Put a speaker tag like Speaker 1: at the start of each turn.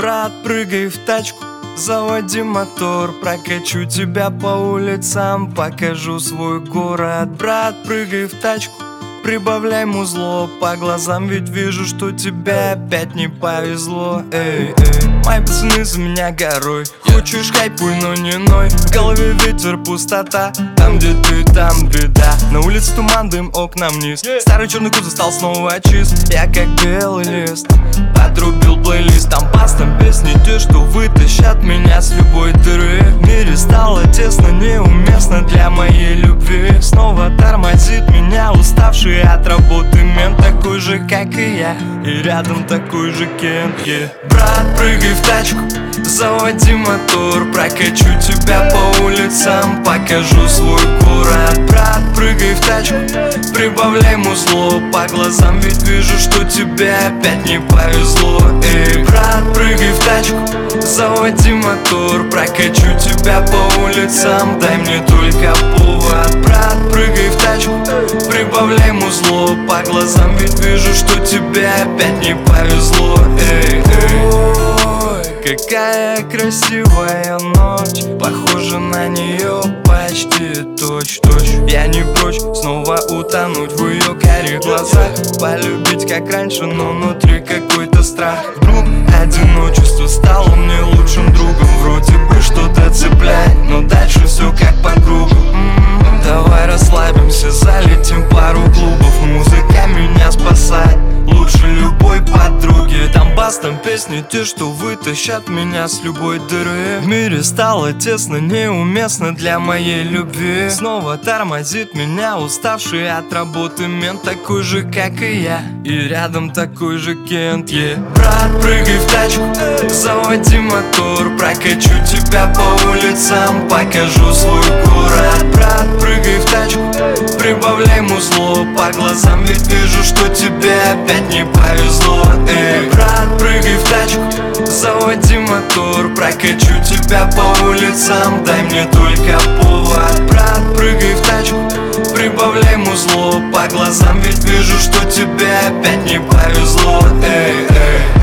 Speaker 1: Брат, прыгай в тачку, заводи мотор, прокачу тебя по улицам, покажу свой город. Брат, прыгай в тачку, прибавляй музло, по глазам ведь вижу, что тебе опять не повезло. Эй, эй, мои пацаны за меня горой. Хочешь хайпуй, но не ной. В голове ветер, пустота, там где ты, там беда. На улице туман, дым, окна вниз. Старый черный кузов стал снова чист. Я как белый лист, отрубил плейлист. Там бас, там песни те, что вытащат меня с любой дыры. В мире стало тесно, неуместно для моей любви. Снова тормозит меня уставший от работы мент, такой же, как и я, и рядом такой же Кент, yeah. Брат, прыгай в тачку, заводи мотор, прокачу тебя по улицам, покажу свой город. Брат, прыгай в тачку, прибавляй музло, по глазам ведь вижу, что тебе опять не повезло. Эй, брат, прыгай в тачку, заводи мотор, прокачу тебя по улицам, дай мне только повод. Брат, прыгай в тачку, прибавляй музло, по глазам ведь вижу, что тебе опять не повезло. Эй, эй. Ой, какая красивая ночь, похожа на нее почти точь-в-точь. Я не прочь снова утонуть в ее карих глазах, полюбить как раньше, но внутри какой-то страх. Вдруг одиночество стало мне лучшим другом. Вроде бы что-то цепляет, но дальше все как по кругу. Давай расслабимся, залетим пару клубов. Музыка меня спасает лучше любой подруги. Там бас, там песни те, что вытащат меня с любой дыры. В мире стало тесно, неуместно для моей любви. Снова тормозит меня уставший от работы мент, такой же, как и я, и рядом такой же Кент, yeah. Брат, прыгай в тачку, заводи мотор, прокачу тебя по улицам, покажу свой город. Брат, прыгай в тачку, прибавляй музло, по глазам ведь вижу, что тебе опять не повезло. Эй, брат, прыгай в тачку, заводи мотор, прокачу тебя по улицам, дай мне только повод. Брат, прыгай в тачку, прибавляй музло, по глазам ведь вижу, что тебе опять не повезло. Эй, эй.